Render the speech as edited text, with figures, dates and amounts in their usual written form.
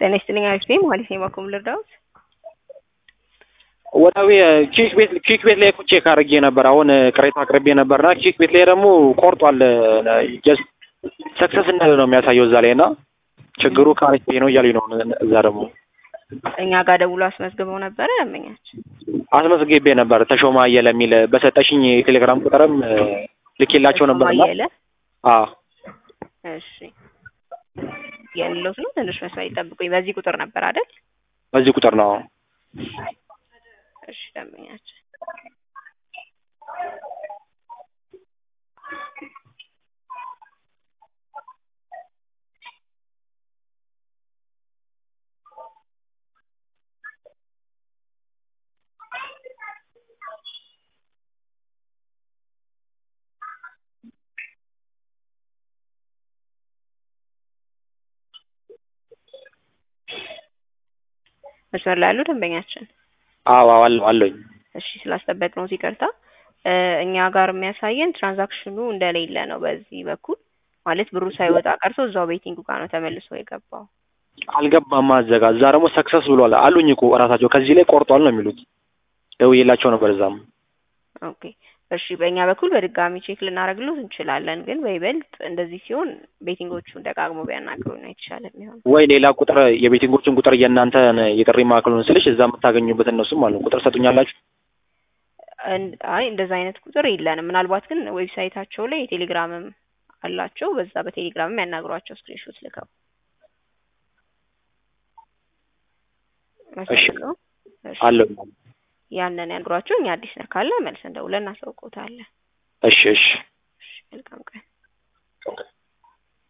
ጤና ይስጥልኝ አሪፍ ማለት ነው ማቆም ልርዳውት ወዳው ቺክ ቤት ላይ ቁጭ ካርጌ ነበር አሁን ቅሬታ አቅርቤ ነበርና ቺክ ቤት ላይ ደግሞ ቆርጧል ጀስት ሰክሰስ እንዳለ ነው የሚያሳየው እዛ ላይና ችግሩ ካርጌ ነው እያሉኝ ነው እዛ ደግሞ እኛ ጋር ደውሎ አስመዝግበው ነበር ያመኛች አስመዝግቤ ነበር ተሾማ አየለ በሰጠሽኝ ቴሌግራም ቁጥርም ልኬላቸው ነበርና እሺ ያለው ነው ትንሽ መስዋዕት ይጠብቁኝ በዚህ ቁጥር ነበር አይደል በዚህ ቁጥር ነው እሺ ደምኛች መስመር ላይ ያሉ ደንበኛችን አዎ አለኝ እሺ ስላስጠበቅ ነው ይቅርታ እኛ ጋር የሚያሳየን ትራንዛክሽኑ እንደሌለ ነው በዚህ በኩል ማለት ብሩ ሳይወጣ ቀርቶ እዛው ቤቲንግ ጋር ነው ተመልሶ የገባው አልገባም ማዘጋ እዛ ደግሞ ሰክሰስ ብሏል አሉኝ እኮ ራሳቸው ከዚህ ላይ ቆርጧል ነው የሚሉት ደውዬላቸው ነበር እዛም ኦኬ እሺ በእኛ በኩል በድጋሚ ቼክ ልናደርግልዎት እንችላለን ግን በይበልጥ እንደዚህ ሲሆን ቤቲንጎቹን ደጋግሞ ቢያናግሩ ነው የተሻለ የሚሆነው ወይ ሌላ ቁጥር የቤቲንጎቹን ቁጥር የእናንተ የጥሪ ማዕከሉን ስልሽ እዛ የምታገኙበት እነሱም አሉ ቁጥር ሰጡኛላችሁ አይ እንደዛ አይነት ቁጥር የለንም ምናልባት ግን ዌብሳይታቸው ላይ ቴሌግራምም አላቸው በዛ በቴሌግራምም ያናግሯቸው ስክሪንሾት ልከው እሺ አለው ያንን ያንግሯቸው እኛ አዲስ ነገር ካለ መልሰን ደውለን እናሳውቅዎታለን እሺ መልካም ቀን